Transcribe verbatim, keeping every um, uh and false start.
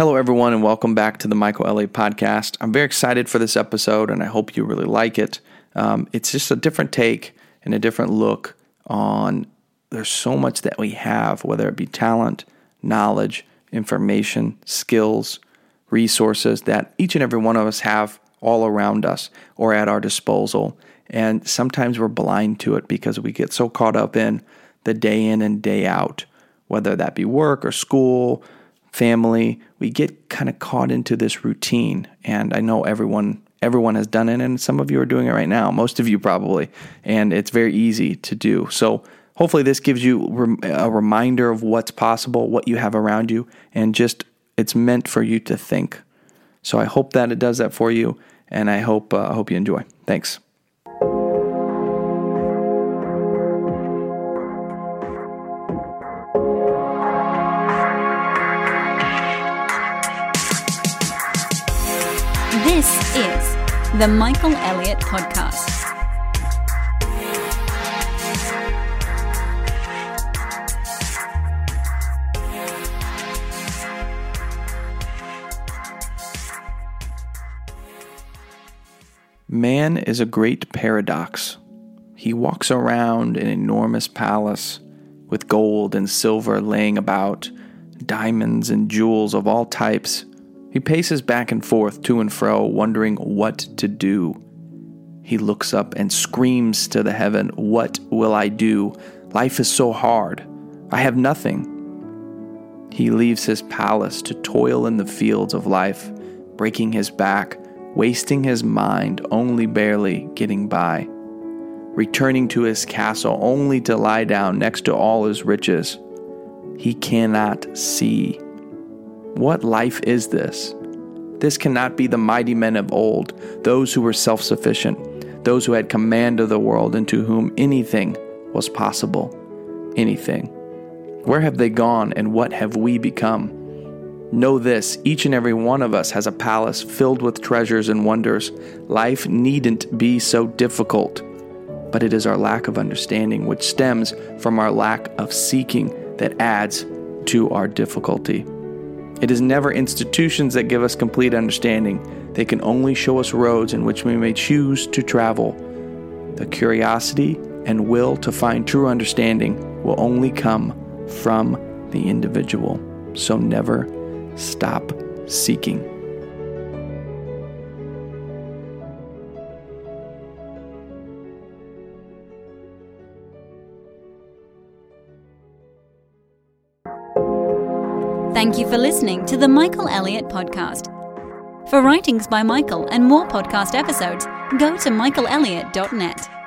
Hello, everyone, and welcome back to the Michael Elliott Podcast. I'm very excited for this episode, and I hope you really like it. Um, it's just a different take and a different look on there's so much that we have, whether it be talent, knowledge, information, skills, resources that each and every one of us have all around us or at our disposal. And sometimes we're blind to it because we get so caught up in the day in and day out, whether that be work or school, family. We get kind of caught into this routine. And I know everyone everyone has done it, and some of you are doing it right now, most of you probably, and it's very easy to do. So hopefully this gives you a reminder of what's possible, what you have around you, and just it's meant for you to think. So I hope that it does that for you, and I hope uh, I hope you enjoy. Thanks. This is the Michael Elliott Podcast. Man is a great paradox. He walks around an enormous palace with gold and silver laying about, diamonds and jewels of all types. He paces back and forth, to and fro, wondering what to do. He looks up and screams to the heaven, "What will I do? Life is so hard. I have nothing." He leaves his palace to toil in the fields of life, breaking his back, wasting his mind, only barely getting by. Returning to his castle only to lie down next to all his riches. He cannot see. What life is this? This cannot be the mighty men of old, those who were self-sufficient, those who had command of the world and to whom anything was possible. Anything. Where have they gone and what have we become? Know this, each and every one of us has a palace filled with treasures and wonders. Life needn't be so difficult, but it is our lack of understanding which stems from our lack of seeking that adds to our difficulty. It is never institutions that give us complete understanding. They can only show us roads in which we may choose to travel. The curiosity and will to find true understanding will only come from the individual. So never stop seeking. Thank you for listening to the Michael Elliott Podcast. For writings by Michael and more podcast episodes, go to michael elliott dot net.